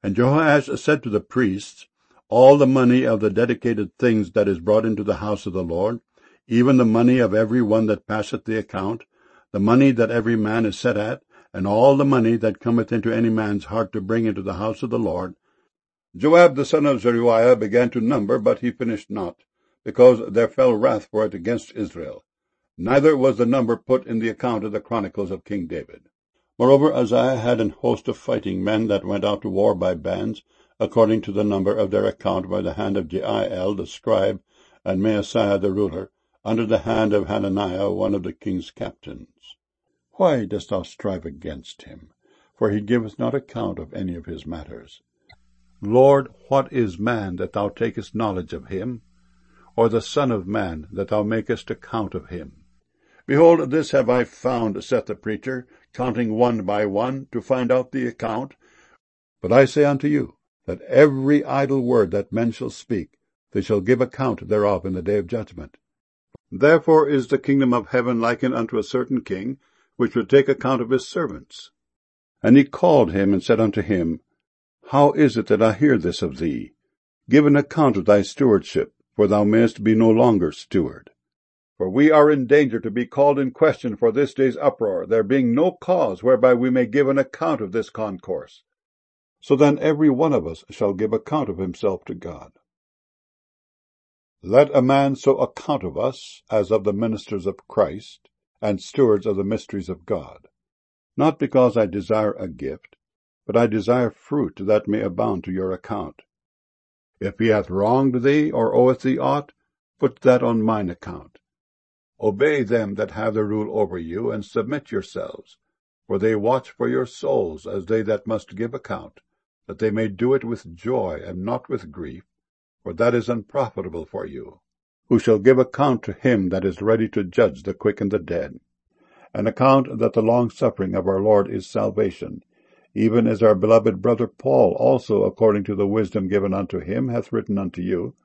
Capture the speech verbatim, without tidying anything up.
And Jehoash said to the priests, All the money of the dedicated things that is brought into the house of the Lord, even the money of every one that passeth the account, the money that every man is set at, and all the money that cometh into any man's heart to bring into the house of the Lord. Joab the son of Zeruiah began to number, but he finished not, because there fell wrath for it against Israel. Neither was the number put in the account of the chronicles of King David. Moreover, Uzziah had an host of fighting men that went out to war by bands, according to the number of their account, by the hand of Jeiel the scribe, and Maaseiah the ruler, under the hand of Hananiah one of the king's captains. Why dost thou strive against him? For he giveth not account of any of his matters. Lord, what is man, that thou takest knowledge of him? Or the son of man, that thou makest account of him? Behold, this have I found, saith the preacher, counting one by one, to find out the account. But I say unto you, that every idle word that men shall speak, they shall give account thereof in the day of judgment. Therefore is the kingdom of heaven likened unto a certain king, which would take account of his servants. And he called him, and said unto him, How is it that I hear this of thee? Give an account of thy stewardship, for thou mayest be no longer steward. For we are in danger to be called in question for this day's uproar, there being no cause whereby we may give an account of this concourse. So then every one of us shall give account of himself to God. Let a man so account of us as of the ministers of Christ, and stewards of the mysteries of God. Not because I desire a gift, but I desire fruit that may abound to your account. If he hath wronged thee, or oweth thee aught, put that on mine account. Obey them that have the rule over you, and submit yourselves, for they watch for your souls as they that must give account, that they may do it with joy and not with grief, for that is unprofitable for you, who shall give account to him that is ready to judge the quick and the dead. An account that the long-suffering of our Lord is salvation, even as our beloved brother Paul also, according to the wisdom given unto him, hath written unto you,